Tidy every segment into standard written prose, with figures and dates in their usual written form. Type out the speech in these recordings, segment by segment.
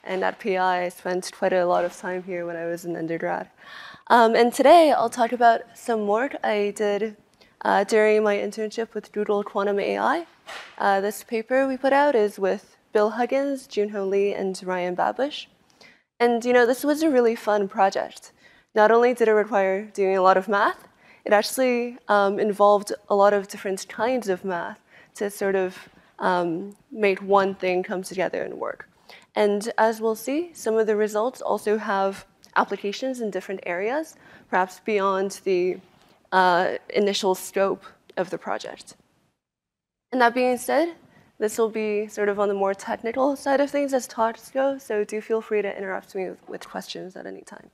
and at PI I spent quite a lot of time here when I was an undergrad. And today I'll talk about some work I did during my internship with Doodle Quantum AI. This paper we put out is with Bill Huggins, Junho Lee, and Ryan Babush. And this was a really fun project. Not only did it require doing a lot of math, it actually involved a lot of different kinds of math to sort of make one thing come together and work. And as we'll see, some of the results also have applications in different areas, perhaps beyond the initial scope of the project. And that being said, this will be sort of on the more technical side of things as talks go, so do feel free to interrupt me with questions at any time.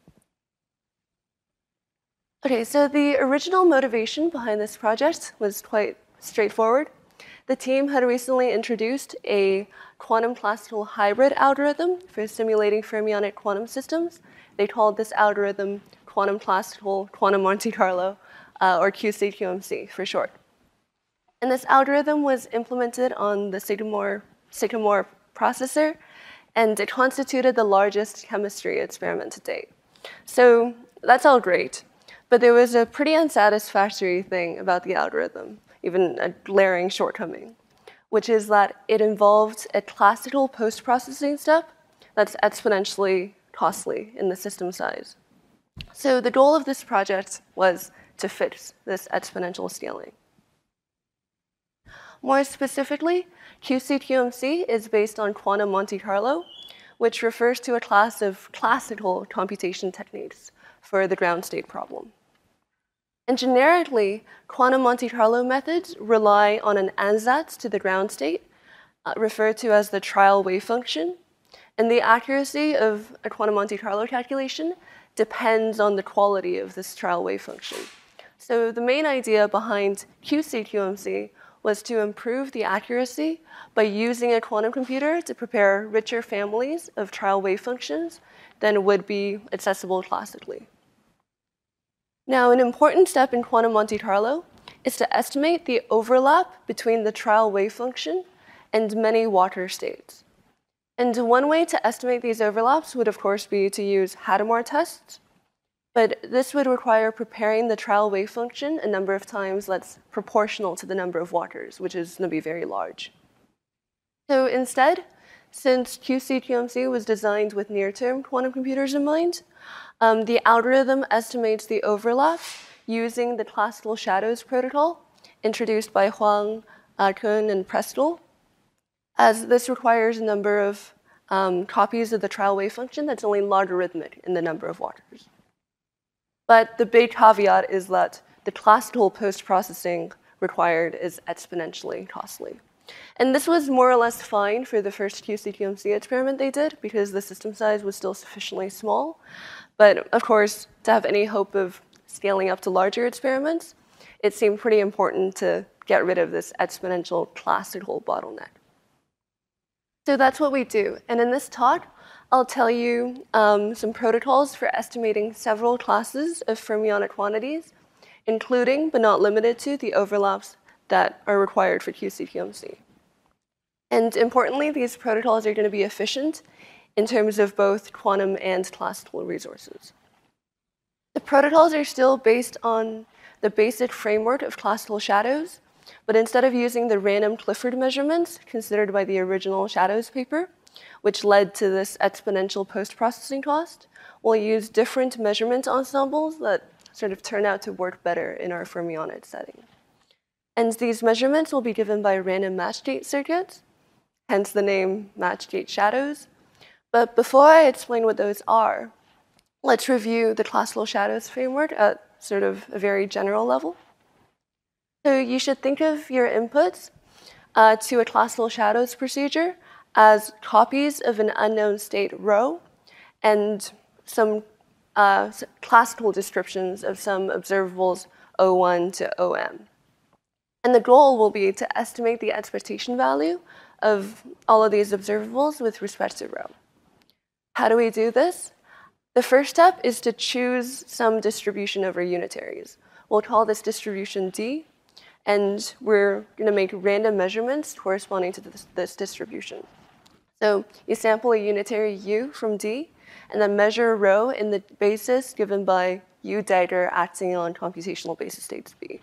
Okay, so the original motivation behind this project was quite straightforward. The team had recently introduced a quantum classical hybrid algorithm for simulating fermionic quantum systems. They called this algorithm quantum classical quantum Monte Carlo, or QCQMC for short. And this algorithm was implemented on the Sycamore processor, and it constituted the largest chemistry experiment to date. So that's all great, but there was a pretty unsatisfactory thing about the algorithm, even a glaring shortcoming, which is that it involved a classical post-processing step that's exponentially costly in the system size. So the goal of this project was to fix this exponential scaling. More specifically, QCQMC is based on quantum Monte Carlo, which refers to a class of classical computation techniques for the ground state problem. And generically, quantum Monte Carlo methods rely on an ansatz to the ground state, referred to as the trial wave function, and the accuracy of a quantum Monte Carlo calculation depends on the quality of this trial wave function. So the main idea behind QCQMC was to improve the accuracy by using a quantum computer to prepare richer families of trial wave functions than would be accessible classically. Now, an important step in quantum Monte Carlo is to estimate the overlap between the trial wave function and many Walker states. And one way to estimate these overlaps would, of course, be to use Hadamard tests. But this would require preparing the trial wave function a number of times that's proportional to the number of Walkers, which is going to be very large. So instead, since QCQMC was designed with near-term quantum computers in mind, the algorithm estimates the overlap using the classical shadows protocol introduced by Huang, Kuhn, and Prestel, as this requires a number of copies of the trial wave function that's only logarithmic in the number of Walkers. But the big caveat is that the classical post-processing required is exponentially costly. And this was more or less fine for the first QCQMC experiment they did because the system size was still sufficiently small. But of course, to have any hope of scaling up to larger experiments, it seemed pretty important to get rid of this exponential classical bottleneck. So that's what we do. And in this talk, I'll tell you some protocols for estimating several classes of fermionic quantities, including, but not limited to, the overlaps that are required for QCQMC. And importantly, these protocols are going to be efficient in terms of both quantum and classical resources. The protocols are still based on the basic framework of classical shadows, but instead of using the random Clifford measurements considered by the original shadows paper, which led to this exponential post-processing cost, we'll use different measurement ensembles that sort of turn out to work better in our fermionic setting. And these measurements will be given by random match-gate circuits, hence the name match-gate shadows. But before I explain what those are, let's review the classical shadows framework at sort of a very general level. So you should think of your inputs to a classical shadows procedure as copies of an unknown state rho and some classical descriptions of some observables O1 to OM. And the goal will be to estimate the expectation value of all of these observables with respect to rho. How do we do this? The first step is to choose some distribution over unitaries. We'll call this distribution D, and we're going to make random measurements corresponding to this distribution. So you sample a unitary U from D, and then measure a rho in the basis given by U dagger acting on computational basis states B.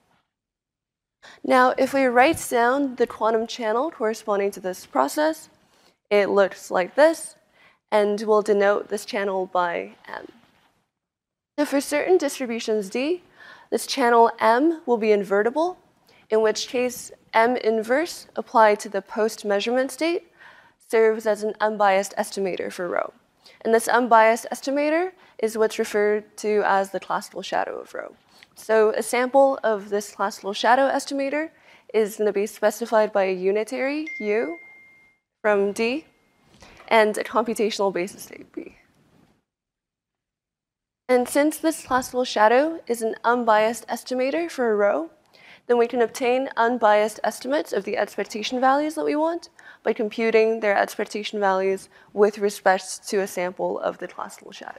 Now, if we write down the quantum channel corresponding to this process, it looks like this, and we'll denote this channel by M. So for certain distributions D, this channel M will be invertible, in which case M inverse applied to the post-measurement state serves as an unbiased estimator for rho. And this unbiased estimator is what's referred to as the classical shadow of rho. So a sample of this classical shadow estimator is going to be specified by a unitary U from D and a computational basis state B. And since this classical shadow is an unbiased estimator for a rho, then we can obtain unbiased estimates of the expectation values that we want by computing their expectation values with respect to a sample of the classical shadow.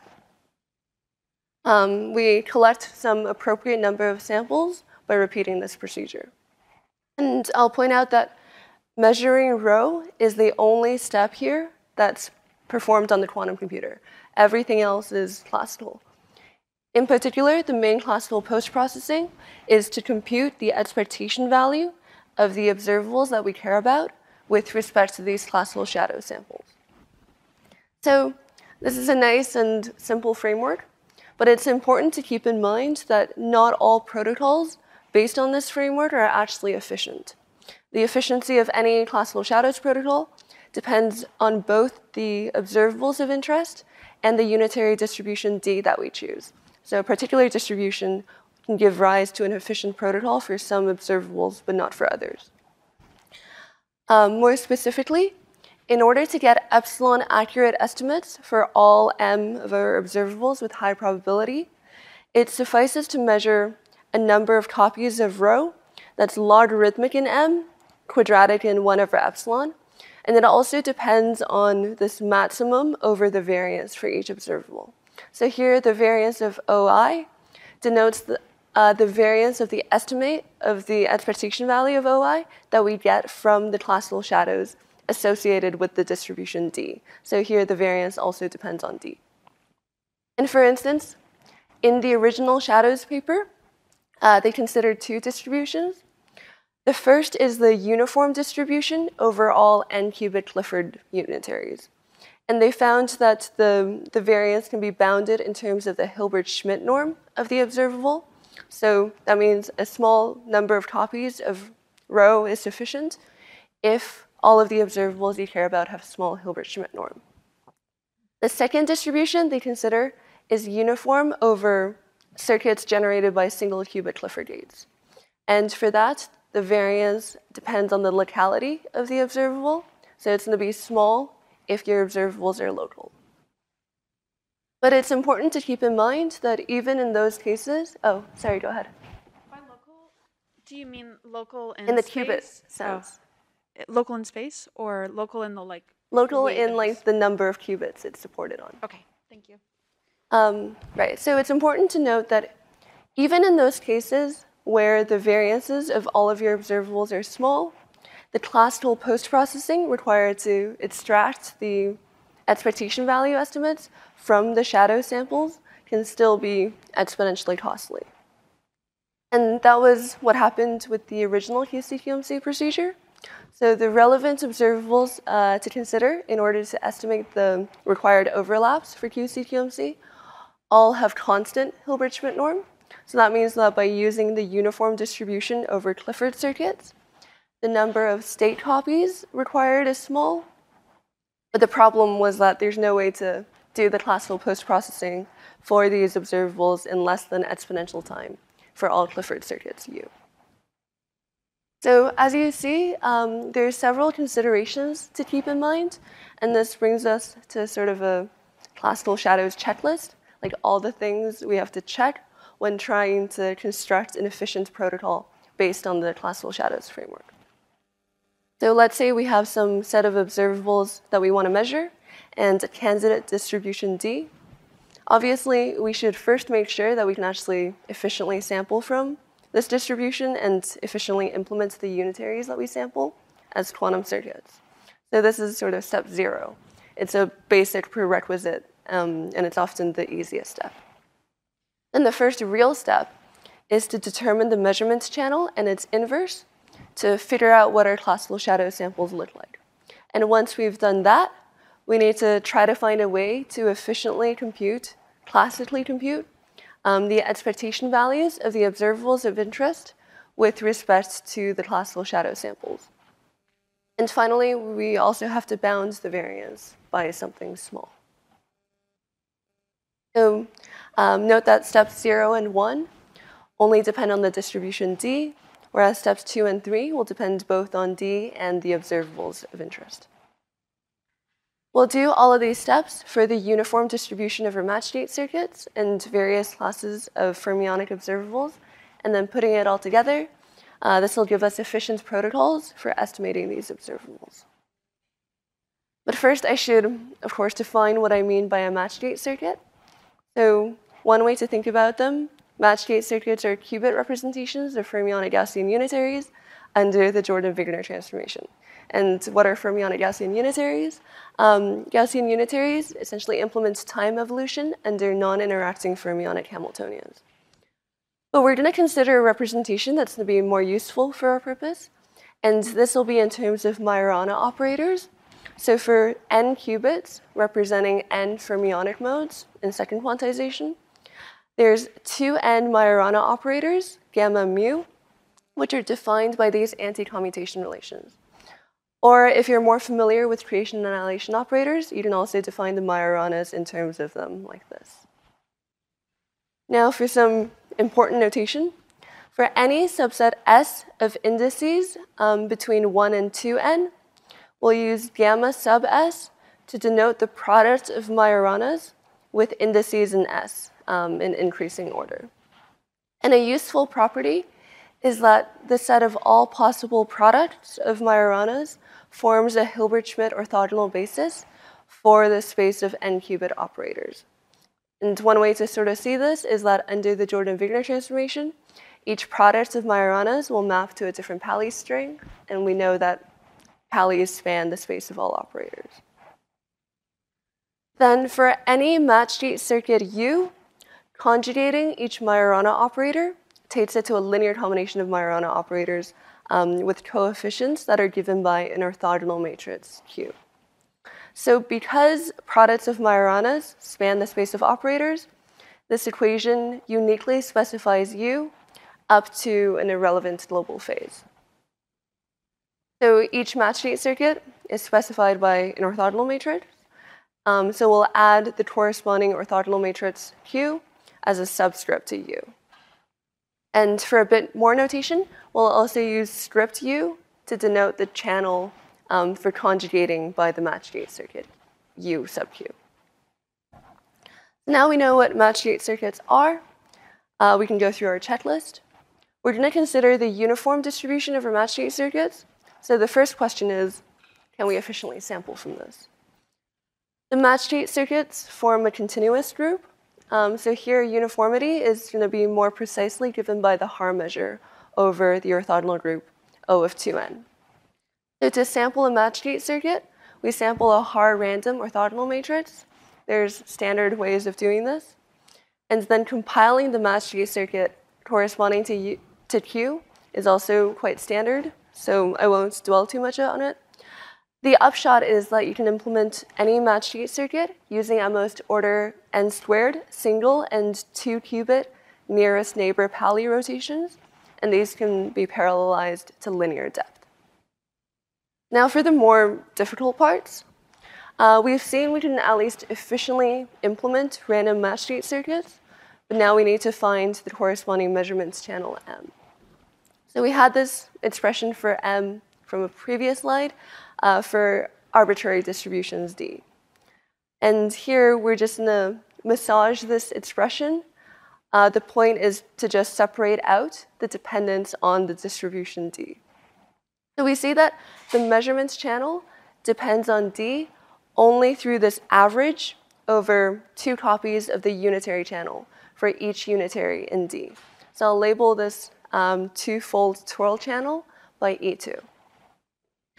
We collect some appropriate number of samples by repeating this procedure. And I'll point out that measuring rho is the only step here that's performed on the quantum computer. Everything else is classical. In particular, the main classical post-processing is to compute the expectation value of the observables that we care about with respect to these classical shadow samples. So this is a nice and simple framework, but it's important to keep in mind that not all protocols based on this framework are actually efficient. The efficiency of any classical shadows protocol depends on both the observables of interest and the unitary distribution D that we choose. So a particular distribution can give rise to an efficient protocol for some observables, but not for others. More specifically, in order to get epsilon accurate estimates for all M of our observables with high probability, it suffices to measure a number of copies of rho that's logarithmic in M, quadratic in 1 over epsilon, and it also depends on this maximum over the variance for each observable. So here, the variance of OI denotes the variance of the estimate of the expectation value of OI that we get from the classical shadows associated with the distribution D. So here, the variance also depends on D. And for instance, in the original shadows paper, they considered 2 distributions. The first is the uniform distribution over all n-qubit Clifford unitaries. And they found that the variance can be bounded in terms of the Hilbert-Schmidt norm of the observable. So that means a small number of copies of rho is sufficient if all of the observables you care about have a small Hilbert-Schmidt norm. The second distribution they consider is uniform over circuits generated by single qubit Clifford gates. And for that, the variance depends on the locality of the observable. So it's going to be small if your observables are local. But it's important to keep in mind that even in those cases, oh, sorry, go ahead. By local, do you mean local in the space? qubit sense. Local in space or local in the Local in the number of qubits it's supported on. Okay, thank you. Right, so it's important to note that even in those cases where the variances of all of your observables are small, the classical post-processing required to extract the expectation value estimates from the shadow samples can still be exponentially costly. And that was what happened with the original QC-QMC procedure. So the relevant observables to consider in order to estimate the required overlaps for QC-QMC all have constant Hilbert-Schmidt norm. So that means that by using the uniform distribution over Clifford circuits, the number of state copies required is small. But the problem was that there's no way to do the classical post-processing for these observables in less than exponential time for all Clifford circuits U. So as you see, there's several considerations to keep in mind, and this brings us to sort of a classical shadows checklist, like all the things we have to check when trying to construct an efficient protocol based on the classical shadows framework. So let's say we have some set of observables that we want to measure and a candidate distribution D. Obviously, we should first make sure that we can actually efficiently sample from this distribution and efficiently implement the unitaries that we sample as quantum circuits. So this is sort of step 0. It's a basic prerequisite, and it's often the easiest step. And the first real step is to determine the measurements channel and its inverse to figure out what our classical shadow samples look like. And once we've done that, we need to try to find a way to efficiently compute, classically compute, the expectation values of the observables of interest with respect to the classical shadow samples. And finally, we also have to bound the variance by something small. So note that steps 0 and 1 only depend on the distribution D, whereas steps 2 and 3 will depend both on D and the observables of interest. We'll do all of these steps for the uniform distribution of our match gate circuits and various classes of fermionic observables, and then putting it all together, this will give us efficient protocols for estimating these observables. But first, I should, of course, define what I mean by a match gate circuit. So one way to think about them, match gate circuits are qubit representations of fermionic Gaussian unitaries under the Jordan-Wigner transformation. And what are fermionic Gaussian unitaries? Gaussian unitaries essentially implements time evolution under non-interacting fermionic Hamiltonians. But we're going to consider a representation that's going to be more useful for our purpose. And this will be in terms of Majorana operators. So for n qubits representing n fermionic modes in second quantization, there's 2n Majorana operators, gamma mu, which are defined by these anti-commutation relations. Or if you're more familiar with creation and annihilation operators, you can also define the Majoranas in terms of them like this. Now for some important notation. For any subset S of indices between 1 and 2n, we'll use gamma sub S to denote the product of Majoranas with indices in S in increasing order. And a useful property is that the set of all possible products of Majoranas forms a Hilbert-Schmidt orthogonal basis for the space of n-qubit operators. And one way to sort of see this is that under the Jordan-Wigner transformation, each product of Majoranas will map to a different Pauli string, and we know that Paulis span the space of all operators. Then for any match gate circuit U, conjugating each Majorana operator takes it to a linear combination of Majorana operators with coefficients that are given by an orthogonal matrix Q. So because products of Majoranas span the space of operators, this equation uniquely specifies U up to an irrelevant global phase. So each match gate circuit is specified by an orthogonal matrix. So we'll add the corresponding orthogonal matrix Q as a subscript to U. And for a bit more notation, we'll also use script U to denote the channel for conjugating by the match gate circuit, U sub Q. Now we know what match gate circuits are. We can go through our checklist. We're going to consider the uniform distribution of our match gate circuits. So the first question is, can we efficiently sample from this? The match gate circuits form a continuous group. So here, uniformity is going to be more precisely given by the Haar measure over the orthogonal group O of 2n. So to sample a match gate circuit, we sample a Haar random orthogonal matrix. There's standard ways of doing this. And then compiling the match gate circuit corresponding to Q is also quite standard, so I won't dwell too much on it. The upshot is that you can implement any match gate circuit using at most order n squared, single, and 2 qubit nearest neighbor Pauli rotations, and these can be parallelized to linear depth. Now for the more difficult parts, we've seen we can at least efficiently implement random match gate circuits, but now we need to find the corresponding measurements channel M. So we had this expression for M from a previous slide for arbitrary distributions D. And here we're just going to massage this expression. The point is to just separate out the dependence on the distribution D. So we see that the measurements channel depends on D only through this average over 2 copies of the unitary channel for each unitary in D. So I'll label this 2-fold twirl channel by E2.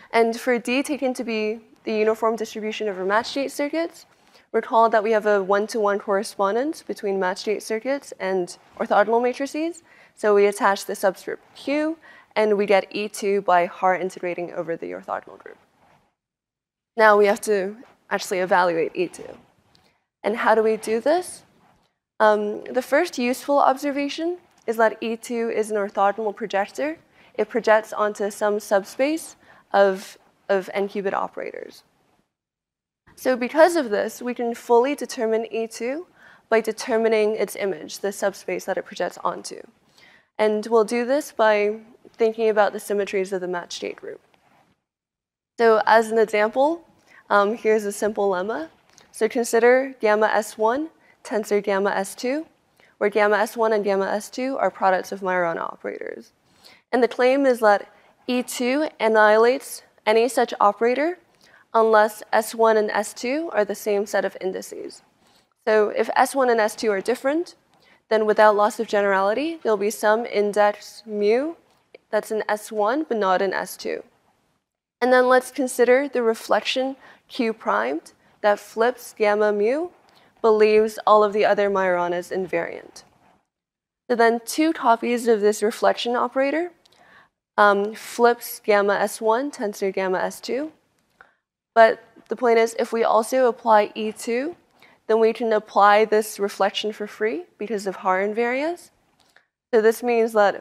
And for D taken to be the uniform distribution of our match gate circuits, recall that we have a one-to-one correspondence between match gate circuits and orthogonal matrices. So we attach the subscript Q, and we get E2 by Haar integrating over the orthogonal group. Now we have to actually evaluate E2. And how do we do this? The first useful observation is that E2 is an orthogonal projector. It projects onto some subspace of n-qubit operators. So because of this, we can fully determine E2 by determining its image, the subspace that it projects onto. And we'll do this by thinking about the symmetries of the match gate group. So as an example, here's a simple lemma. So consider gamma S1 tensor gamma S2, where gamma S1 and gamma S2 are products of Majorana operators. And the claim is that E2 annihilates any such operator unless S1 and S2 are the same set of indices. So if S1 and S2 are different, then without loss of generality, there'll be some index mu that's in S1 but not in S2. And then let's consider the reflection Q primed that flips gamma mu but leaves all of the other Majoranas invariant. So then two copies of this reflection operator flips gamma S1 tensor gamma S2. But the point is, if we also apply E2, then we can apply this reflection for free because of Haar invariance. So this means that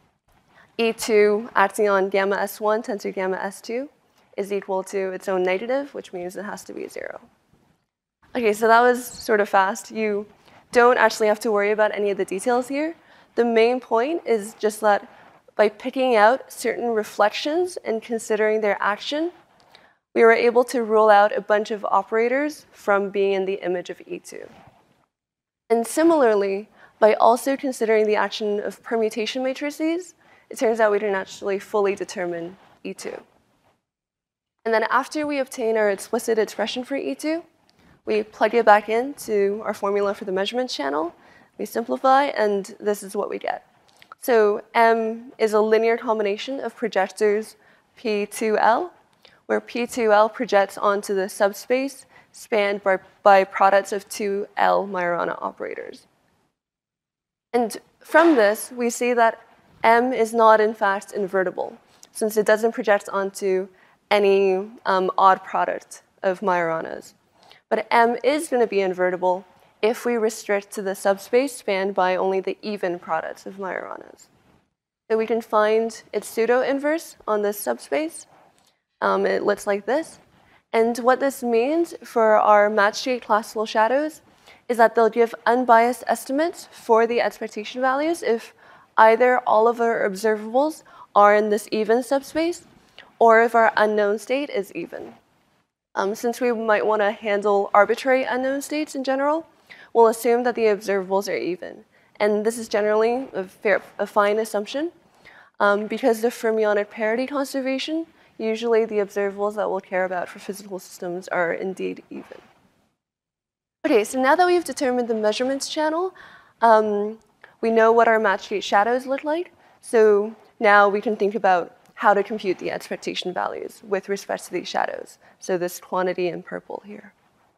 E2 acting on gamma S1 tensor gamma S2 is equal to its own negative, which means it has to be 0. Okay, so that was sort of fast. You don't actually have to worry about any of the details here. The main point is just that by picking out certain reflections and considering their action, we were able to rule out a bunch of operators from being in the image of E2. And similarly, by also considering the action of permutation matrices, it turns out we didn't actually fully determine E2. And then after we obtain our explicit expression for E2, we plug it back into our formula for the measurements channel, we simplify, and this is what we get. So M is a linear combination of projectors P2L, where P2L projects onto the subspace spanned by products of 2L Majorana operators. And from this, we see that M is not, in fact, invertible, since it doesn't project onto any odd product of Majoranas. But M is going to be invertible if we restrict to the subspace spanned by only the even products of Majoranas. So we can find its pseudo-inverse on this subspace. It looks like this. And what this means for our match gate classical shadows is that they'll give unbiased estimates for the expectation values if either all of our observables are in this even subspace or if our unknown state is even. Since we might want to handle arbitrary unknown states in general, we'll assume that the observables are even. And this is generally a fine assumption. Because of fermionic parity conservation, usually the observables that we'll care about for physical systems are indeed even. Okay, so now that we've determined the measurements channel, we know what our match gate shadows look like. So now we can think about how to compute the expectation values with respect to these shadows. So this quantity in purple here.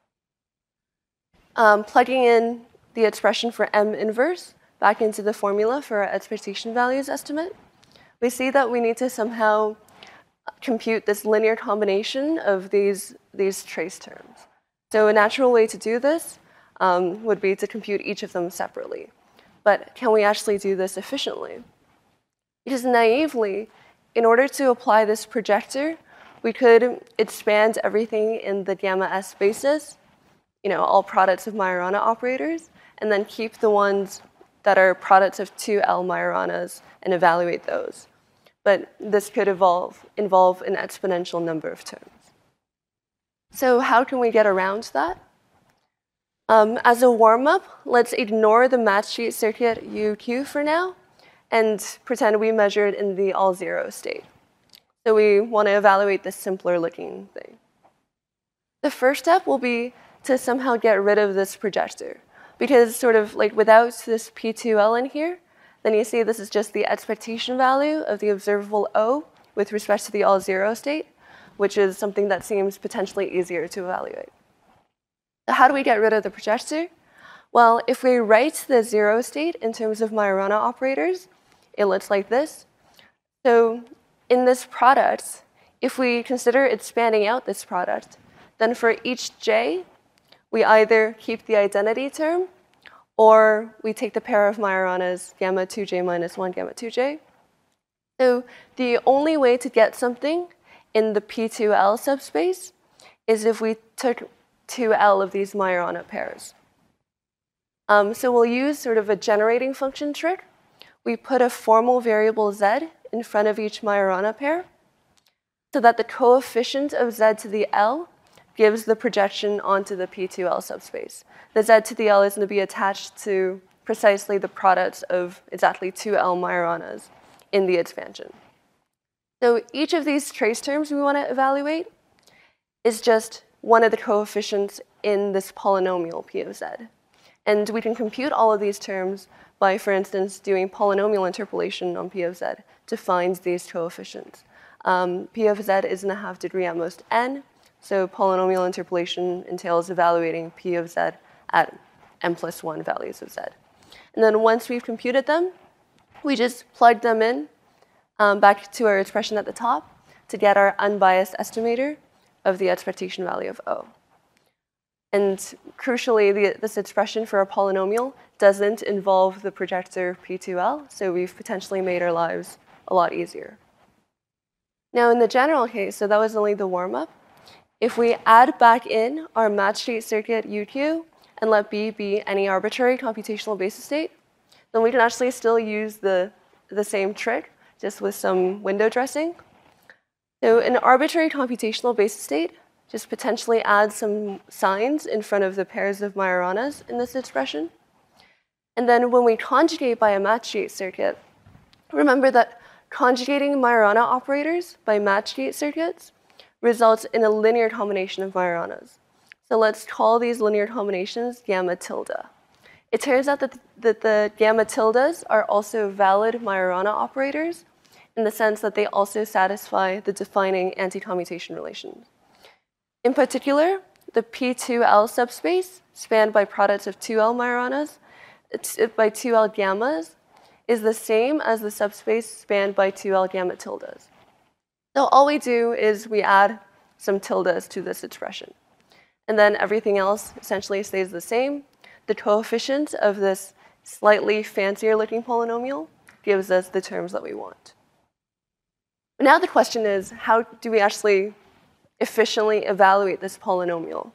Plugging in the expression for M inverse back into the formula for our expectation values estimate, we see that we need to somehow compute this linear combination of these trace terms. So a natural way to do this would be to compute each of them separately. But can we actually do this efficiently? Because naively, in order to apply this projector, we could expand everything in the gamma S basis, all products of Majorana operators, and then keep the ones that are products of 2L Majoranas and evaluate those. But this could involve an exponential number of terms. So how can we get around that? As a warm-up, let's ignore the match gate circuit UQ for now and pretend we measure it in the all-zero state. So we want to evaluate this simpler looking thing. The first step will be to somehow get rid of this projector, because sort of like without this P2L in here, then you see this is just the expectation value of the observable O with respect to the all-zero state. which is something that seems potentially easier to evaluate. So how do we get rid of the projector? Well, if we write the zero state in terms of Majorana operators, it looks like this. So in this product, if we consider it spanning out this product, then for each j, we either keep the identity term, or we take the pair of Majoranas gamma 2j minus 1 gamma 2j. So the only way to get something in the P2L subspace is if we took 2L of these Majorana pairs. So we'll use sort of a generating function trick. We put a formal variable z in front of each Majorana pair so that the coefficient of z to the L gives the projection onto the P2L subspace. The z to the L is going to be attached to precisely the product of exactly 2L Majoranas in the expansion. So each of these trace terms we want to evaluate is just one of the coefficients in this polynomial P of z. And we can compute all of these terms by, for instance, doing polynomial interpolation on P of z to find these coefficients. P of z is in a half degree at most n, so polynomial interpolation entails evaluating P of z at n plus 1 values of z. And then once we've computed them, we just plug them in back to our expression at the top to get our unbiased estimator of the expectation value of O. And crucially, this expression for a polynomial doesn't involve the projector P2L, so we've potentially made our lives a lot easier. Now in the general case, so that was only the warm-up, if we add back in our match state circuit UQ and let B be any arbitrary computational basis state, then we can actually still use the same trick, just with some window dressing. So an arbitrary computational basis state just potentially add some signs in front of the pairs of Majoranas in this expression. And then when we conjugate by a match gate circuit, remember that conjugating Majorana operators by match gate circuits results in a linear combination of Majoranas. So let's call these linear combinations gamma tilde. It turns out that the gamma tildes are also valid Majorana operators in the sense that they also satisfy the defining anti-commutation relations. In particular, the P2L subspace, spanned by products of 2L Majoranas, by 2L gammas, is the same as the subspace spanned by 2L gamma tildes. So all we do is we add some tildes to this expression. And then everything else essentially stays the same. The coefficient of this slightly fancier looking polynomial gives us the terms that we want. Now the question is, how do we actually efficiently evaluate this polynomial?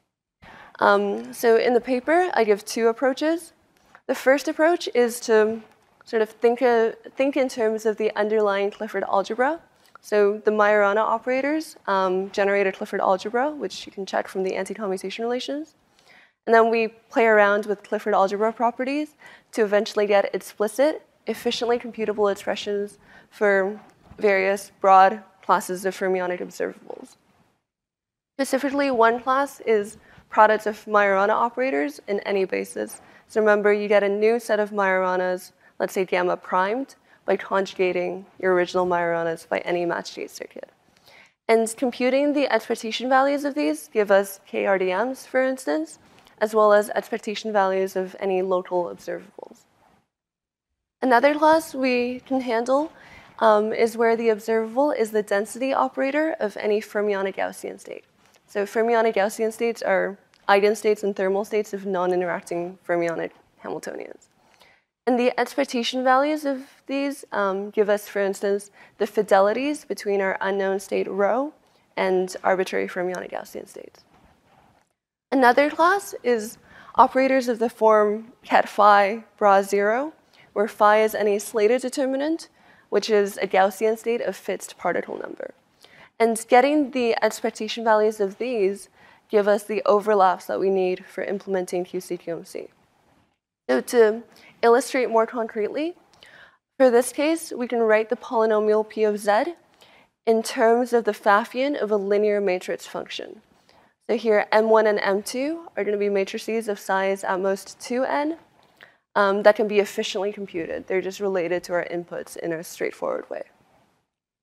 So in the paper, I give two approaches. The first approach is to sort of think in terms of the underlying Clifford algebra. So the Majorana operators generate a Clifford algebra, which you can check from the anti-commutation relations. And then we play around with Clifford algebra properties to eventually get explicit, efficiently computable expressions for various broad classes of fermionic observables. Specifically, one class is products of Majorana operators in any basis. So remember, you get a new set of Majoranas, let's say gamma primed, by conjugating your original Majoranas by any match gate circuit. And computing the expectation values of these give us KRDMs, for instance, as well as expectation values of any local observables. Another class we can handle is where the observable is the density operator of any fermionic Gaussian state. So fermionic Gaussian states are eigenstates and thermal states of non-interacting fermionic Hamiltonians. And the expectation values of these give us, for instance, the fidelities between our unknown state rho and arbitrary fermionic Gaussian states. Another class is operators of the form ket phi bra 0, where phi is any slated determinant, which is a Gaussian state of fixed particle number. And getting the expectation values of these give us the overlaps that we need for implementing QC/QMC. So to illustrate more concretely, for this case, we can write the polynomial P of z in terms of the Pfaffian of a linear matrix function. So here, M1 and M2 are going to be matrices of size at most 2n that can be efficiently computed. They're just related to our inputs in a straightforward way.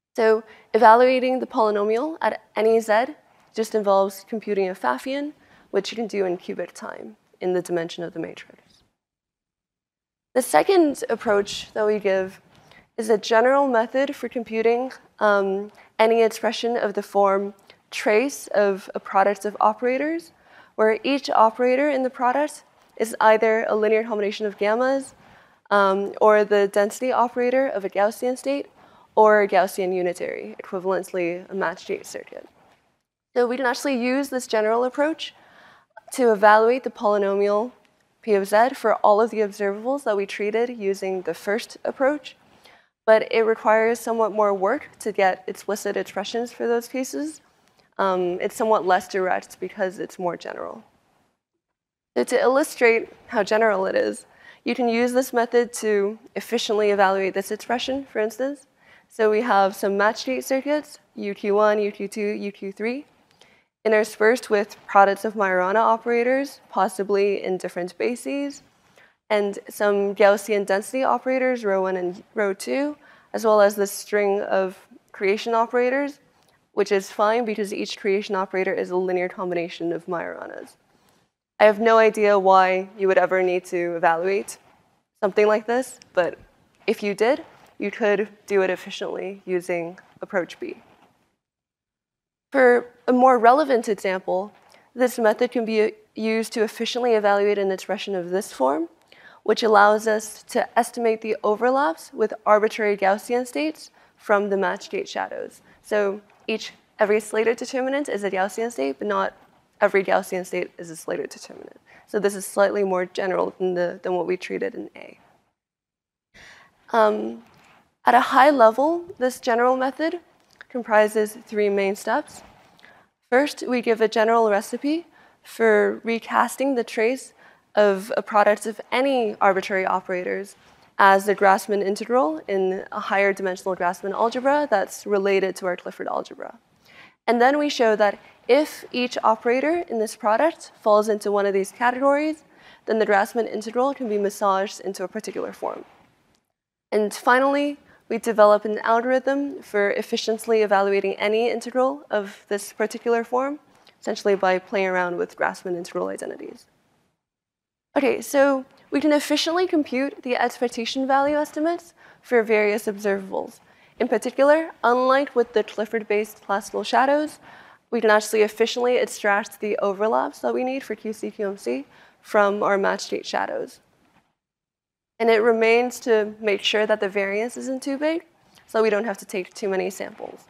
So evaluating the polynomial at any z just involves computing a Pfaffian, which you can do in cubic time in the dimension of the matrix. The second approach that we give is a general method for computing any expression of the form trace of a product of operators, where each operator in the product is either a linear combination of gammas or the density operator of a Gaussian state or a Gaussian unitary, equivalently a match-gate circuit. So we can actually use this general approach to evaluate the polynomial p of z for all of the observables that we treated using the first approach, but it requires somewhat more work to get explicit expressions for those cases. It's somewhat less direct because it's more general. So to illustrate how general it is, you can use this method to efficiently evaluate this expression, for instance. So we have some match-gate circuits, UQ1, UQ2, UQ3, interspersed with products of Majorana operators, possibly in different bases, and some Gaussian density operators, rho 1 and rho 2, as well as this string of creation operators, which is fine because each creation operator is a linear combination of Majoranas. I have no idea why you would ever need to evaluate something like this, but if you did, you could do it efficiently using approach B. For a more relevant example, this method can be used to efficiently evaluate an expression of this form, which allows us to estimate the overlaps with arbitrary Gaussian states from the match-gate shadows. So every Slater determinant is a Gaussian state, but not every Gaussian state is a Slater determinant. So this is slightly more general than what we treated in A. At a high level, this general method comprises three main steps. First, we give a general recipe for recasting the trace of a product of any arbitrary operators as the Grassmann integral in a higher dimensional Grassmann algebra that's related to our Clifford algebra. And then we show that if each operator in this product falls into one of these categories, then the Grassmann integral can be massaged into a particular form. And finally, we develop an algorithm for efficiently evaluating any integral of this particular form, essentially by playing around with Grassmann integral identities. Okay, so we can efficiently compute the expectation value estimates for various observables. In particular, unlike with the Clifford-based classical shadows, we can actually efficiently extract the overlaps that we need for QC/QMC from our match-gate shadows. And it remains to make sure that the variance isn't too big, so we don't have to take too many samples.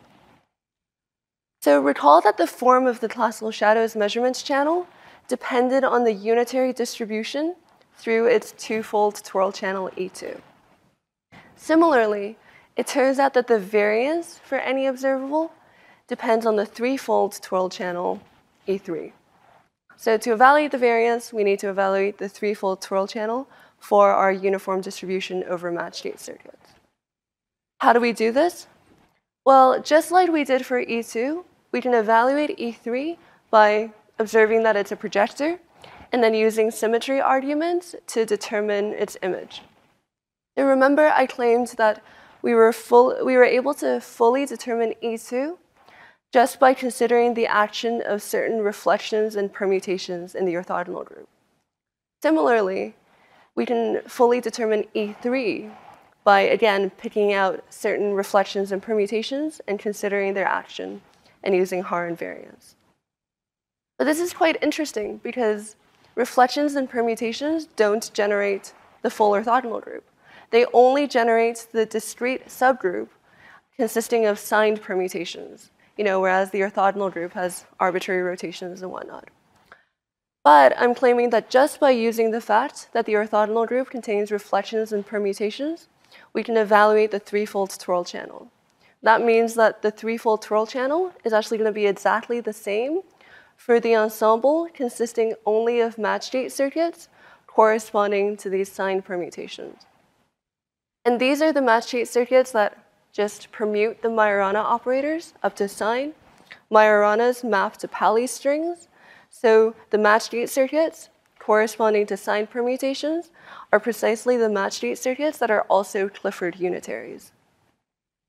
So recall that the form of the classical shadows measurements channel depended on the unitary distribution through its twofold twirl channel E2. Similarly, it turns out that the variance for any observable depends on the threefold twirl channel E3. So to evaluate the variance, we need to evaluate the threefold twirl channel for our uniform distribution over match-gate circuits. How do we do this? Well, just like we did for E2, we can evaluate E3 by observing that it's a projector and then using symmetry arguments to determine its image. And remember, I claimed that we were able to fully determine E2 just by considering the action of certain reflections and permutations in the orthogonal group. Similarly, we can fully determine E3 by, again, picking out certain reflections and permutations and considering their action and using Haar invariance. But this is quite interesting because reflections and permutations don't generate the full orthogonal group. They only generate the discrete subgroup consisting of signed permutations, whereas the orthogonal group has arbitrary rotations and whatnot. But I'm claiming that just by using the fact that the orthogonal group contains reflections and permutations, we can evaluate the threefold twirl channel. That means that the threefold twirl channel is actually going to be exactly the same for the ensemble consisting only of match-gate circuits corresponding to these signed permutations. And these are the match-gate circuits that just permute the Majorana operators up to sign. Majoranas map to Pauli strings. So the match-gate circuits corresponding to signed permutations are precisely the match-gate circuits that are also Clifford unitaries.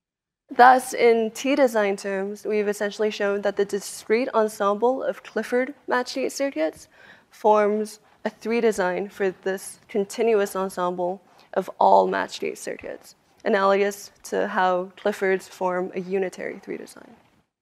Thus, in T-design terms, we've essentially shown that the discrete ensemble of Clifford match-gate circuits forms a 3 design for this continuous ensemble of all match-gate circuits, analogous to how Cliffords form a unitary 3 design.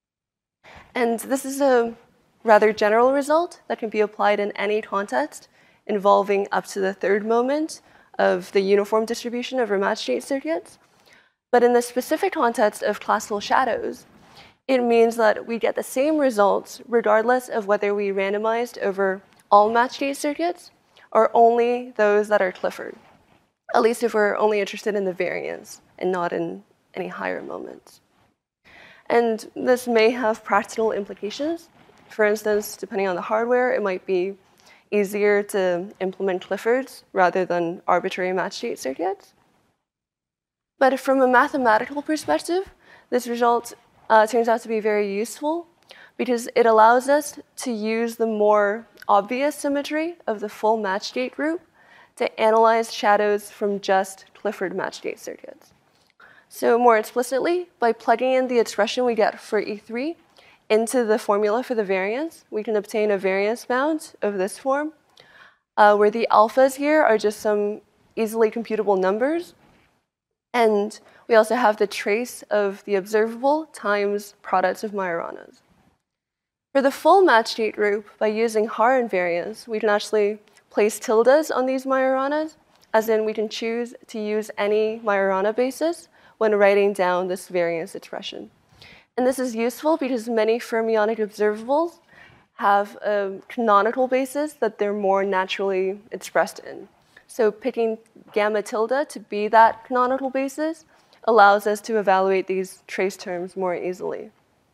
And this is a rather general result that can be applied in any context involving up to the 3rd moment of the uniform distribution over match-gate circuits. But in the specific context of classical shadows, it means that we get the same results regardless of whether we randomized over all match-gate circuits or only those that are Clifford, at least if we're only interested in the variance and not in any higher moments. And this may have practical implications. For instance, depending on the hardware, it might be easier to implement Cliffords rather than arbitrary match-gate circuits. But from a mathematical perspective, this result turns out to be very useful because it allows us to use the more obvious symmetry of the full match-gate group to analyze shadows from just Clifford match-gate circuits. So more explicitly, by plugging in the expression we get for E3 into the formula for the variance, we can obtain a variance bound of this form, where the alphas here are just some easily computable numbers. And we also have the trace of the observable times products of Majoranas. For the full match-gate group, by using Haar invariance, we can actually place tildes on these Majoranas, as in we can choose to use any Majorana basis when writing down this variance expression. And this is useful because many fermionic observables have a canonical basis that they're more naturally expressed in. So picking gamma tilde to be that canonical basis allows us to evaluate these trace terms more easily.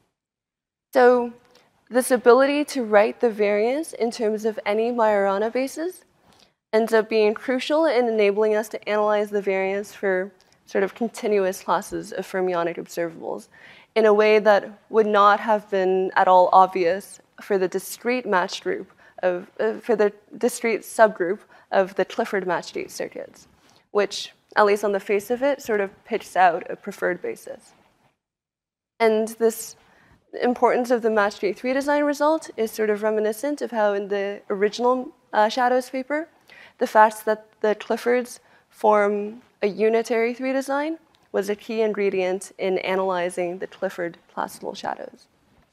So this ability to write the variance in terms of any Majorana basis ends up being crucial in enabling us to analyze the variance for sort of continuous classes of fermionic observables in a way that would not have been at all obvious for the discrete matched group for the discrete subgroup of the Clifford match-gate circuits, which, at least on the face of it, sort of picks out a preferred basis. And this importance of the match-gate 3 design result is sort of reminiscent of how in the original Shadows paper, the fact that the Cliffords form a unitary 3 design was a key ingredient in analyzing the Clifford classical shadows.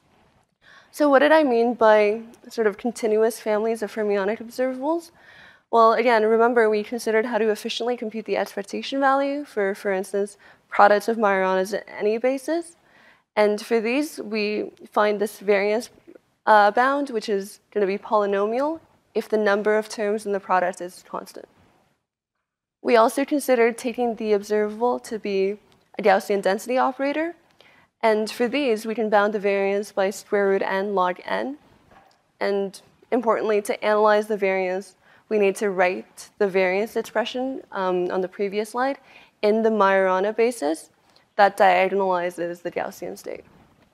So what did I mean by sort of continuous families of fermionic observables? Well, again, remember we considered how to efficiently compute the expectation value for instance, products of Majoranas at any basis. And for these, we find this variance bound, which is going to be polynomial if the number of terms in the product is constant. We also considered taking the observable to be a Gaussian density operator. And for these, we can bound the variance by square root n log n. And importantly, to analyze the variance, we need to write the variance expression on the previous slide in the Majorana basis that diagonalizes the Gaussian state.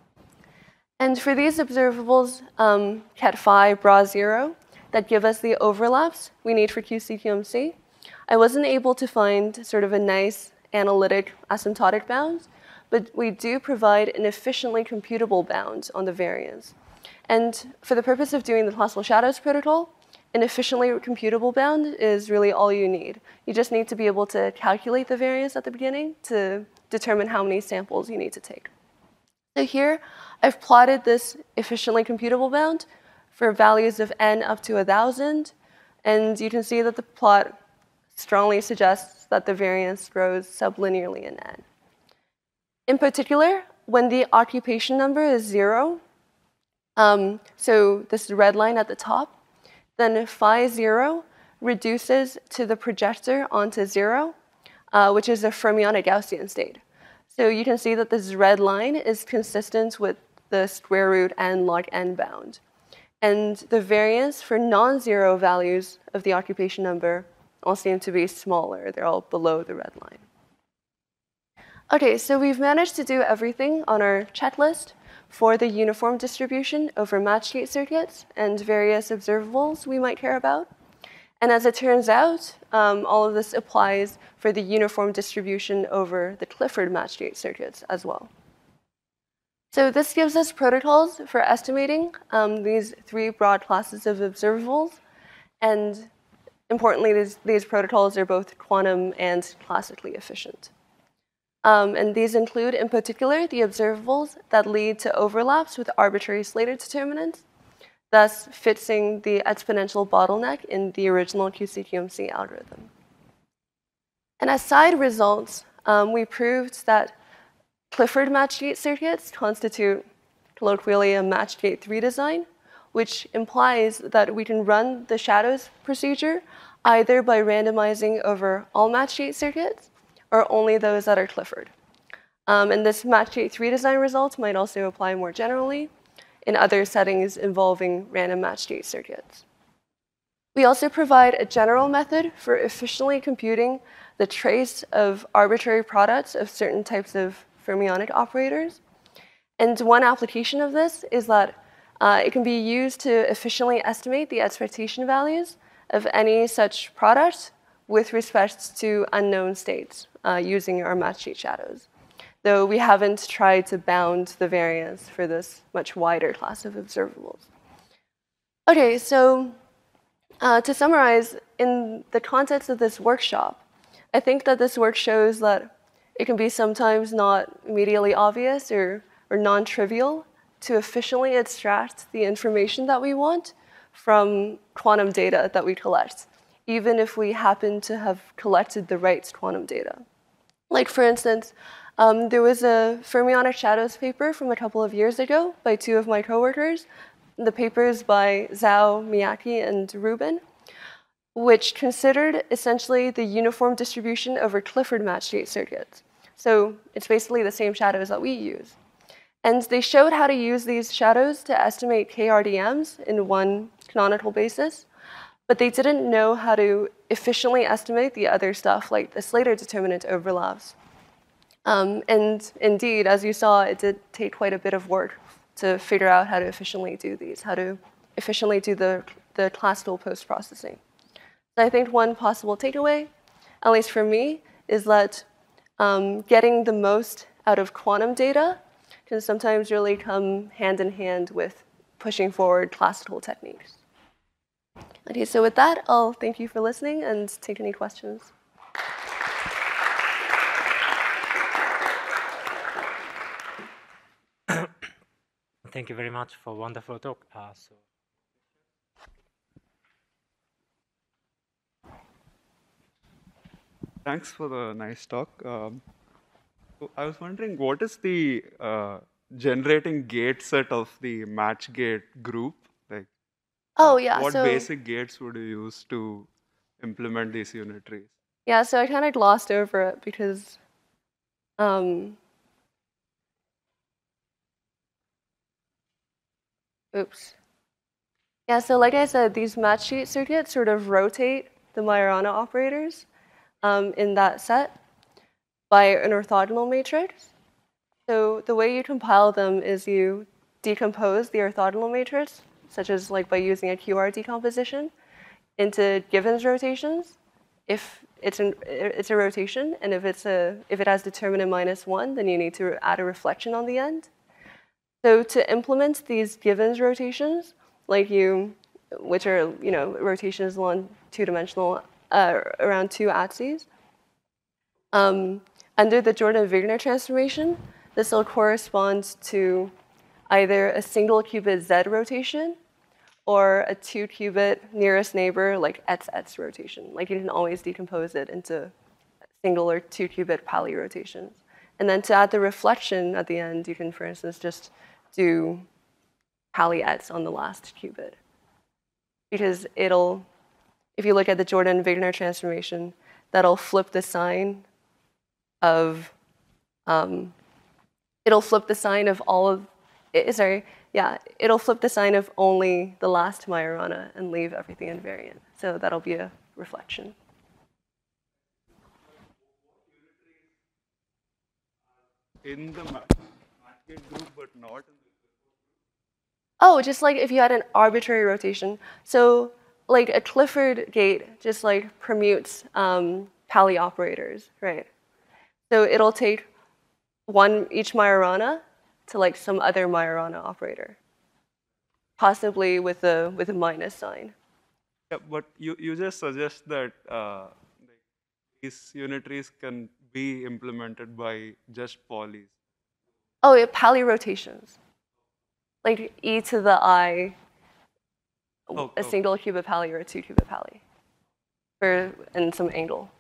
And for these observables, ket phi bra 0, that give us the overlaps we need for QCQMC, I wasn't able to find sort of a nice analytic asymptotic bound, but we do provide an efficiently computable bound on the variance. And for the purpose of doing the classical shadows protocol, an efficiently computable bound is really all you need. You just need to be able to calculate the variance at the beginning to determine how many samples you need to take. So here, I've plotted this efficiently computable bound for values of n up to 1,000, and you can see that the plot strongly suggests that the variance grows sublinearly in n. In particular, when the occupation number is 0, so this red line at the top, then phi 0 reduces to the projector onto 0, which is a fermionic Gaussian state. So you can see that this red line is consistent with the square root n log n bound. And the variance for non-zero values of the occupation number all seem to be smaller. They're all below the red line. Okay, so we've managed to do everything on our checklist for the uniform distribution over match-gate circuits and various observables we might care about. And as it turns out, all of this applies for the uniform distribution over the Clifford match-gate circuits as well. So this gives us protocols for estimating these three broad classes of observables. And importantly, these protocols are both quantum and classically efficient. And these include, in particular, the observables that lead to overlaps with arbitrary Slater determinants, thus fixing the exponential bottleneck in the original QCQMC algorithm. And as side results, we proved that Clifford match-gate circuits constitute, colloquially, a match-gate 3 design, which implies that we can run the shadows procedure either by randomizing over all match-gate circuits or only those that are Clifford. And this match-gate 3 design result might also apply more generally in other settings involving random match-gate circuits. We also provide a general method for efficiently computing the trace of arbitrary products of certain types of fermionic operators. And one application of this is that it can be used to efficiently estimate the expectation values of any such product with respect to unknown states using our match-gate shadows, though we haven't tried to bound the variance for this much wider class of observables. Okay, so to summarize, in the context of this workshop, I think that this work shows that it can be sometimes not immediately obvious or non-trivial to efficiently extract the information that we want from quantum data that we collect, even if we happen to have collected the right quantum data. Like, for instance, there was a fermionic shadows paper from a couple of years ago by two of my coworkers. The paper is by Zhao, Miyake, and Rubin, which considered essentially the uniform distribution over Clifford match-gate circuits. So it's basically the same shadows that we use. And they showed how to use these shadows to estimate KRDMs in one canonical basis, but they didn't know how to efficiently estimate the other stuff, like the Slater determinant overlaps. And indeed, as you saw, it did take quite a bit of work to figure out how to efficiently do these, how to efficiently do the classical post-processing. So I think one possible takeaway, at least for me, is that getting the most out of quantum data can sometimes really come hand in hand with pushing forward classical techniques. Okay, so with that, I'll thank you for listening and take any questions. Thank you very much for a wonderful talk. Thanks for the nice talk. So I was wondering, what is the generating gate set of the match gate group? Like, what basic gates would you use to implement these unitaries? Yeah, so I kind of glossed over it because oops. Yeah, so like I said, these match-gate circuits sort of rotate the Majorana operators in that set by an orthogonal matrix. So the way you compile them is you decompose the orthogonal matrix, such as like by using a QR decomposition, into Givens rotations. If it's a rotation, and if it has determinant -1, then you need to add a reflection on the end. So to implement these Givens rotations, which are rotations along two-dimensional around two axes, under the Jordan-Wigner transformation, this will correspond to either a single qubit Z rotation or a 2-qubit nearest neighbor, like ETS rotation. Like, you can always decompose it into single or 2-qubit Pauli rotations. And then to add the reflection at the end, you can, for instance, just do Pauli ETS on the last qubit. Because if you look at the Jordan-Wigner transformation, that'll flip the sign of, it'll flip the sign of it'll flip the sign of only the last Majorana and leave everything invariant. So that'll be a reflection. In the match gate group, but not in the... Oh, just like if you had an arbitrary rotation. So like a Clifford gate just like permutes Pauli operators, right? So it'll take each Majorana to like some other Majorana operator, possibly with a minus sign. Yeah, but you just suggest that like these unitaries can be implemented by just polys. Oh, yeah, Pauli rotations. Like e to the I, Oh, a oh. single qubit Pauli or a 2 qubit Pauli, for in some angle.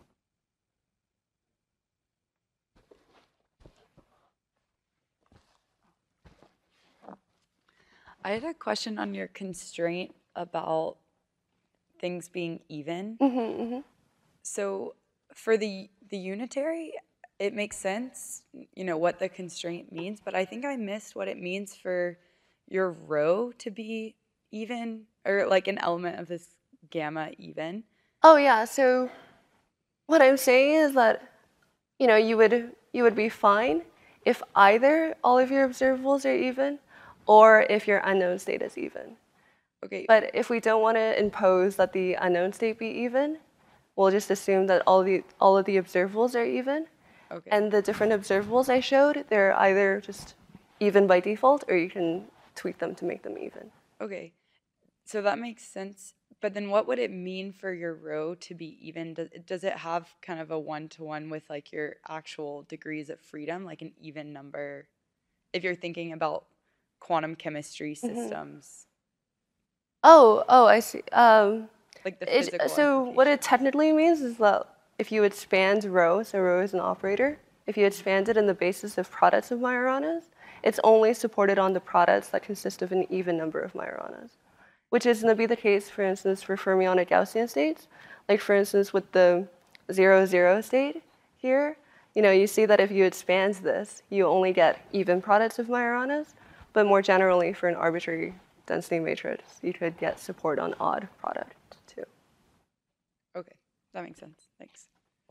I had a question on your constraint about things being even. So for the unitary, it makes sense, you know, what the constraint means, but I think I missed what it means for your rho to be even, or like an element of this gamma even. Oh yeah, so what I'm saying is that, you know, you would be fine if either all of your observables are even, or if your unknown state is even. Okay. But if we don't want to impose that the unknown state be even, we'll just assume that all of the observables are even. Okay. And the different observables I showed, they're either just even by default, or you can tweak them to make them even. Okay. So that makes sense. But then what would it mean for your rho to be even? Does it have kind of a one-to-one with like your actual degrees of freedom, like an even number, if you're thinking about quantum chemistry systems? Oh, I see. Like the physical So what it technically means is that if you expand rho, so rho is an operator, if you expand it in the basis of products of Majoranas, it's only supported on the products that consist of an even number of Majoranas, which is going to be the case, for instance, for fermionic Gaussian states. Like, for instance, with the 0, 0 state here, you know, you see that if you expand this, you only get even products of Majoranas, but more generally, for an arbitrary density matrix, you could get support on odd product too. Okay, that makes sense. Thanks.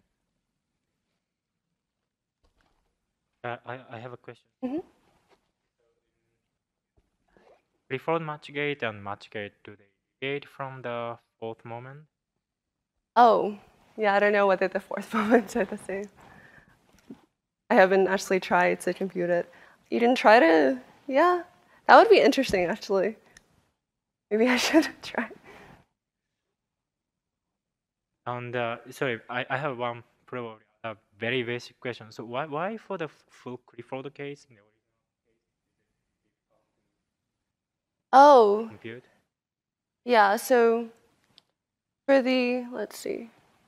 I have a question. Preferred match gate and match gate, do they deviate from the fourth moment? Oh, yeah, I don't know whether the fourth moments are the same. I haven't actually tried to compute it. You didn't try to? Yeah, that would be interesting, actually. Maybe I should try. And sorry, I have one probably a very basic question. So why for the full Clifford case in the Oh, compute? yeah, so for the, let's see.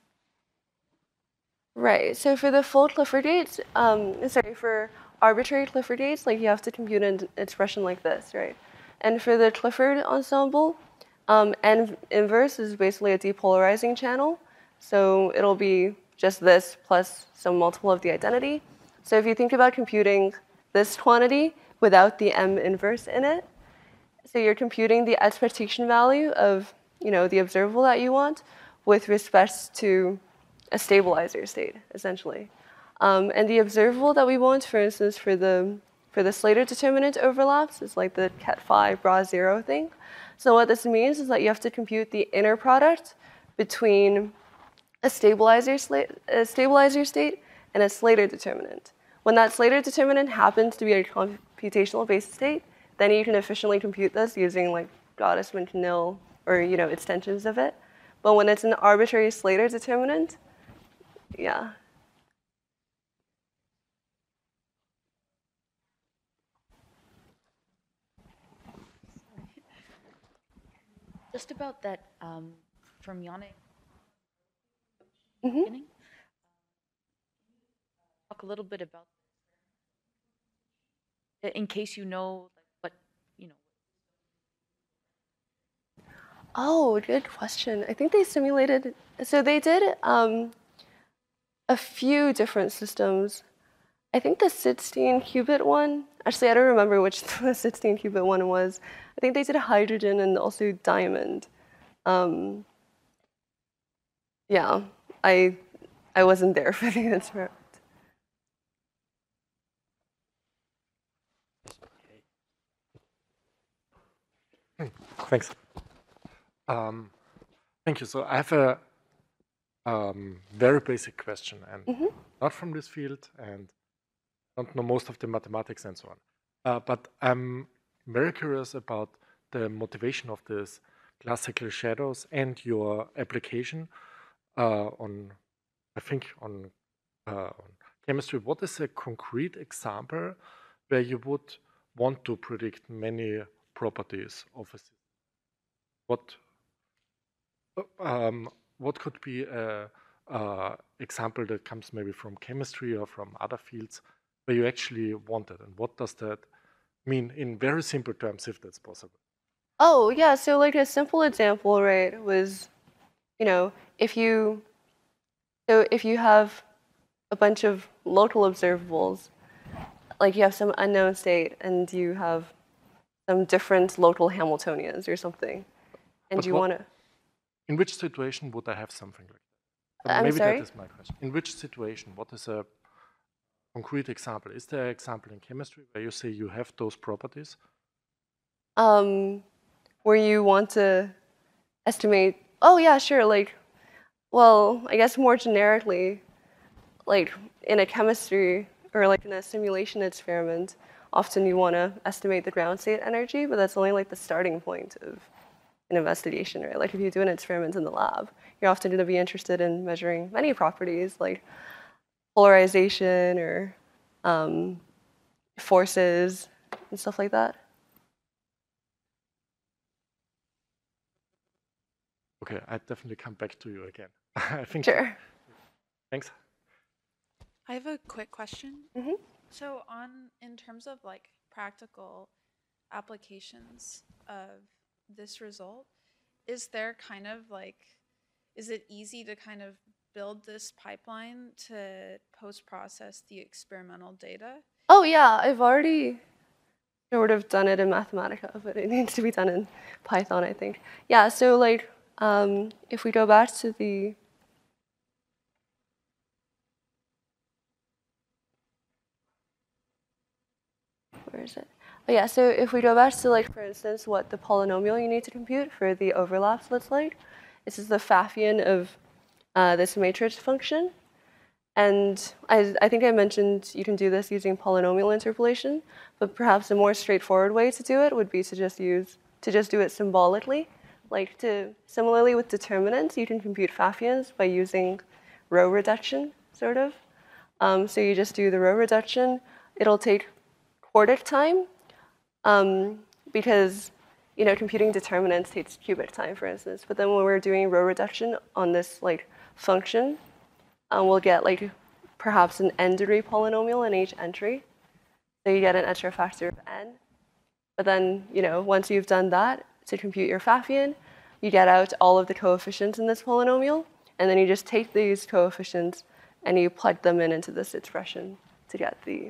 Right, so for the full Clifford gates, for arbitrary Clifford gates, like you have to compute an expression like this, right? And for the Clifford ensemble, N inverse is basically a depolarizing channel. So it'll be just this plus some multiple of the identity. So if you think about computing this quantity without the M inverse in it, so you're computing the expectation value of, you know, the observable that you want with respect to a stabilizer state, essentially. And the observable that we want, for instance, for the Slater determinant overlaps is like the ket phi bra 0 thing. So what this means is that you have to compute the inner product between a stabilizer state and a Slater determinant. When that Slater determinant happens to be a computational basis state, then you can efficiently compute this using like Gottesman-Nil or, you know, extensions of it. But when it's an arbitrary Slater determinant, yeah. Just about that fermionic beginning. Talk a little bit about, in case you know, like, what, you know. Oh, good question. I think they simulated, so they did a few different systems. I think the 16 qubit one, actually I don't remember which the 16 qubit one was. I think they did hydrogen and also diamond. Yeah, I wasn't there for the experiment. Thanks. Thank you. So I have a very basic question, and not from this field, and don't know most of the mathematics and so on. But I'm very curious about the motivation of this classical shadows and your application on, I think, on chemistry. What is a concrete example where you would want to predict many properties of a system? What could be a example that comes maybe from chemistry or from other fields where you actually want it, and what does that mean in very simple terms, if that's possible? Oh, yeah, so like a simple example, right, was, you know, if you have a bunch of local observables, like you have some unknown state and you have some different local Hamiltonians or something, and But you want to. In which situation would I have something like that? I'm Maybe sorry? that is my question. In which situation? What is a concrete example? Is there an example in chemistry where you say you have those properties? Where you want to estimate, oh yeah, sure, like, well, I guess more generically, like in a chemistry or like in a simulation experiment, often you want to estimate the ground state energy, but that's only like the starting point of an investigation, right? Like if you do an experiment in the lab, you're often going to be interested in measuring many properties like polarization or forces and stuff like that. Okay, I definitely come back to you again. I think. Sure. Thanks. I have a quick question. Mhm. So in terms of like practical applications of this result, is there kind of like, is it easy to kind of build this pipeline to post-process the experimental data? Oh yeah, I've already sort of done it in Mathematica, but it needs to be done in Python, I think. Yeah, so like if we go back to the where is it? Oh yeah, so if we go back to like, for instance, what the polynomial you need to compute for the overlaps looks like, this is the Pfaffian of this matrix function. And I think I mentioned you can do this using polynomial interpolation, but perhaps a more straightforward way to do it would be to just do it symbolically. Like similarly with determinants, you can compute Pfaffians by using row reduction, sort of. So you just do the row reduction. It'll take quartic time because computing determinants takes cubic time, for instance. But then when we're doing row reduction on this like function, we'll get like perhaps an n-degree polynomial in each entry. So you get an extra factor of n. But then, once you've done that, to compute your Pfaffian, you get out all of the coefficients in this polynomial, and then you just take these coefficients and you plug them into this expression to get the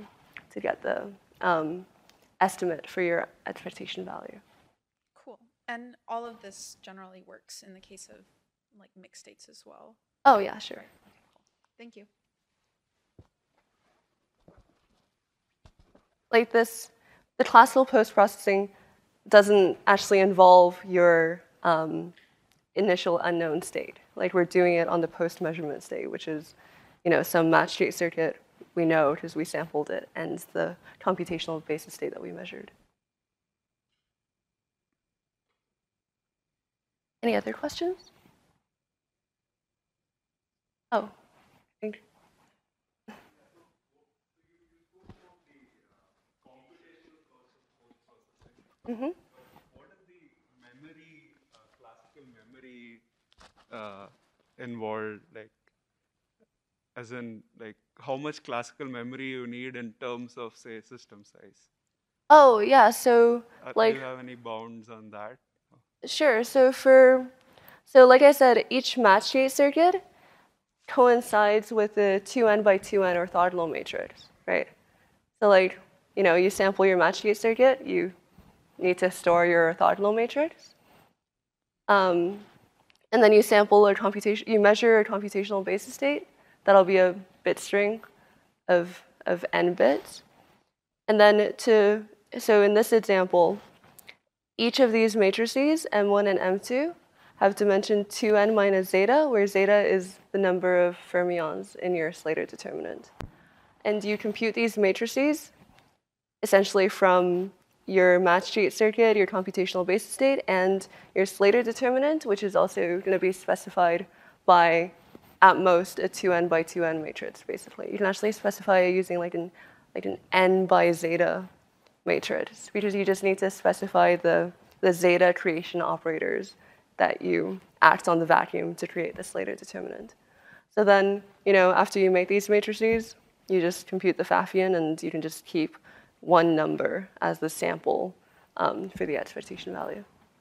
estimate for your expectation value. Cool. And all of this generally works in the case of like mixed states as well. Oh yeah, sure. Thank you. Like this, the classical post-processing doesn't actually involve your initial unknown state. Like we're doing it on the post-measurement state, which is, some match gate circuit we know because we sampled it, and the computational basis state that we measured. Any other questions? Oh, I think. Mm-hmm. What is the memory, classical memory involved? Like, as in, like, how much classical memory you need in terms of, say, system size? Oh yeah, so like. Do you have any bounds on that? Sure. So like I said, each match gate circuit coincides with the 2n by 2n orthogonal matrix, right? So like, you sample your match gate circuit, you need to store your orthogonal matrix. And then you sample you measure a computational basis state. That'll be a bit string of n bits. And then so in this example, each of these matrices, M1 and M2, have dimension 2n minus zeta, where zeta is the number of fermions in your Slater determinant. And you compute these matrices essentially from your match gate circuit, your computational basis state, and your Slater determinant, which is also going to be specified by, at most, a 2n by 2n matrix, basically. You can actually specify it using like an n by zeta matrix, because you just need to specify the zeta creation operators that you act on the vacuum to create the Slater determinant. So then, after you make these matrices, you just compute the Pfaffian, and you can just keep one number as the sample for the expectation value.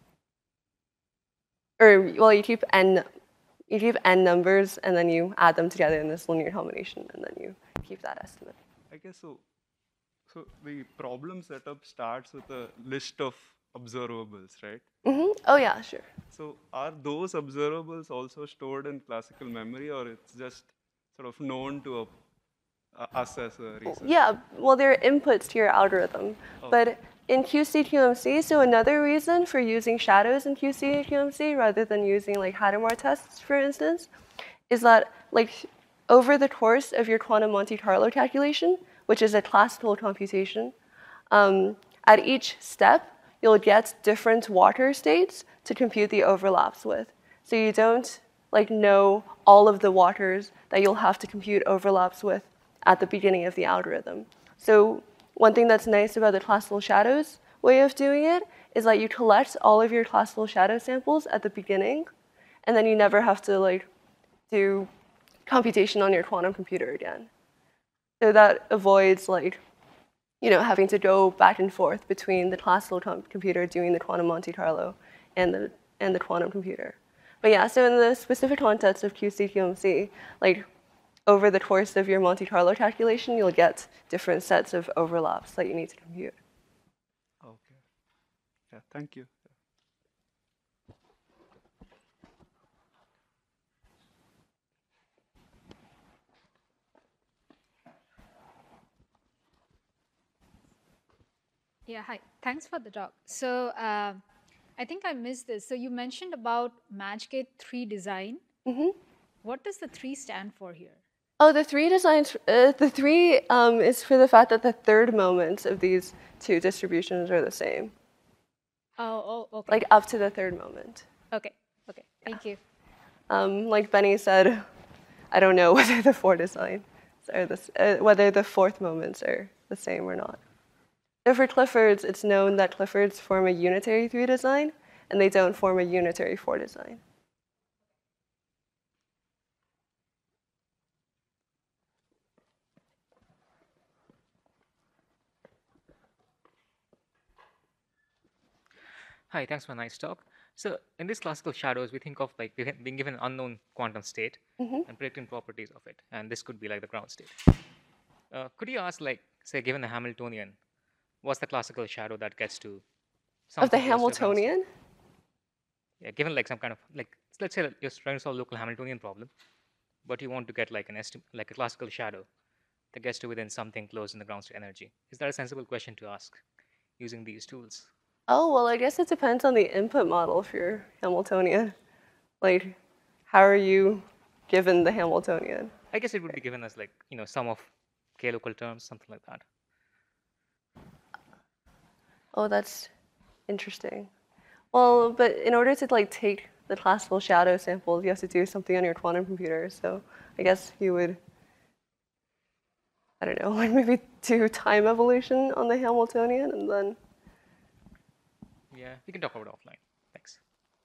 Or, well, you keep n numbers, and then you add them together in this linear combination, and then you keep that estimate. I guess so. So the problem setup starts with a list of observables, right? Oh, yeah, sure. So are those observables also stored in classical memory, or it's just sort of known to us as a researcher? Yeah, well, they're inputs to your algorithm. Oh. But in QC-QMC, so another reason for using shadows in QC-QMC rather than using like Hadamard tests, for instance, is that like over the course of your quantum Monte Carlo calculation, which is a classical computation, at each step, you'll get different water states to compute the overlaps with. So you don't like know all of the waters that you'll have to compute overlaps with at the beginning of the algorithm. So one thing that's nice about the classical shadows way of doing it is that you collect all of your classical shadow samples at the beginning, and then you never have to like do computation on your quantum computer again. So that avoids like, having to go back and forth between the classical computer doing the quantum Monte Carlo and the quantum computer. But yeah, so in the specific context of QC-QMC, like over the course of your Monte Carlo calculation, you'll get different sets of overlaps that you need to compute. Okay. Yeah, thank you. Yeah, hi. Thanks for the talk. So I think I missed this. So you mentioned about MatchGate 3 design. What does the 3 stand for here? Oh, the 3 designs. The 3 is for the fact that the third moments of these two distributions are the same. Oh, okay. Like up to the third moment. Okay. Thank you. Like Benny said, I don't know whether the 4 designs are whether the fourth moments are the same or not. So for Cliffords, it's known that Cliffords form a unitary 3 design, and they don't form a unitary 4 design. Hi, thanks for a nice talk. So in these classical shadows, we think of like being given an unknown quantum state and predicting properties of it, and this could be like the ground state. Could you ask, like, say, given the Hamiltonian, what's the classical shadow that gets to something Of the close to ground state? Hamiltonian? Yeah, given like some kind of like, let's say that you're trying to solve a local Hamiltonian problem, but you want to get like like a classical shadow that gets to within something close in the ground state energy. Is that a sensible question to ask using these tools? Oh, well, I guess it depends on the input model for your Hamiltonian. Like, how are you given the Hamiltonian? I guess it would be given as like, sum of k local terms, something like that. Oh, that's interesting. Well, but in order to like take the classical shadow samples, you have to do something on your quantum computer. So I guess you would, I don't know, like maybe do time evolution on the Hamiltonian and then. Yeah, we can talk about it offline. Thanks.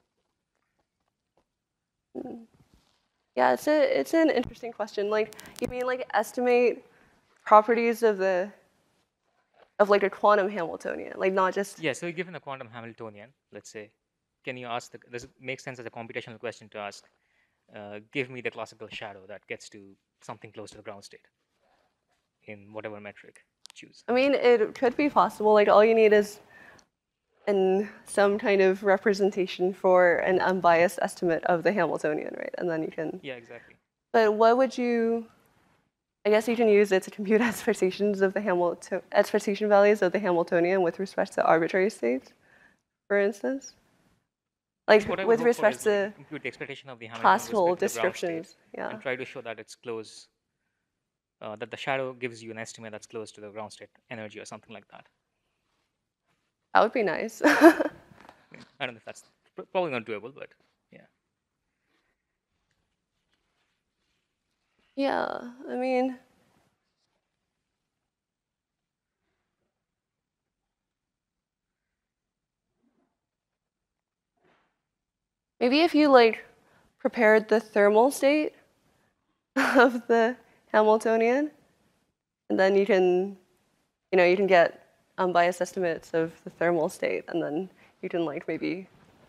Yeah, it's an interesting question. Like, you mean like estimate properties of like a quantum Hamiltonian, like not just. Yeah, so given a quantum Hamiltonian, let's say, can you ask does it make sense as a computational question to ask, give me the classical shadow that gets to something close to the ground state in whatever metric choose? I mean, it could be possible. Like, all you need is some kind of representation for an unbiased estimate of the Hamiltonian, right? And then you can. Yeah, exactly. But what would you? I guess you can use it to compute expectations of the expectation values of the Hamiltonian with respect to arbitrary states, for instance. Like with respect to compute the expectation of the Hamiltonian classical with respect to the ground descriptions, state yeah. and try to show that it's close that the shadow gives you an estimate that's close to the ground state energy or something like that. That would be nice. I don't know if that's probably not doable, but yeah. Yeah, I mean, maybe if you like prepared the thermal state of the Hamiltonian, and then you can get unbiased estimates of the thermal state, and then you can like maybe,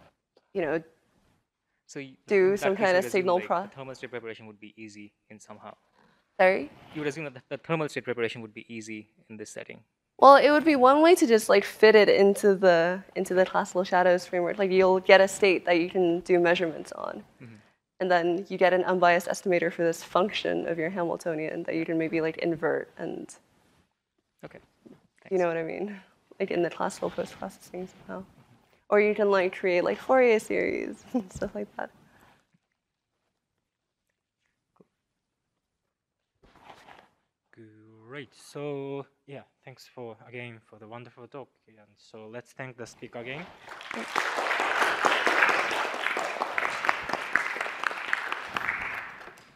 So do in some that case, kind you of would assume, signal like, pro. the thermal state preparation would be easy in somehow. Sorry? You would assume that the thermal state preparation would be easy in this setting. Well, it would be one way to just like fit it into the classical shadows framework. Like you'll get a state that you can do measurements on. And then you get an unbiased estimator for this function of your Hamiltonian that you can maybe like invert and Okay. you know what I mean? Like in the classical post-processing somehow. Or you can like create like Fourier series and stuff like that. Great. So yeah, thanks again for the wonderful talk. And so let's thank the speaker again. Thanks.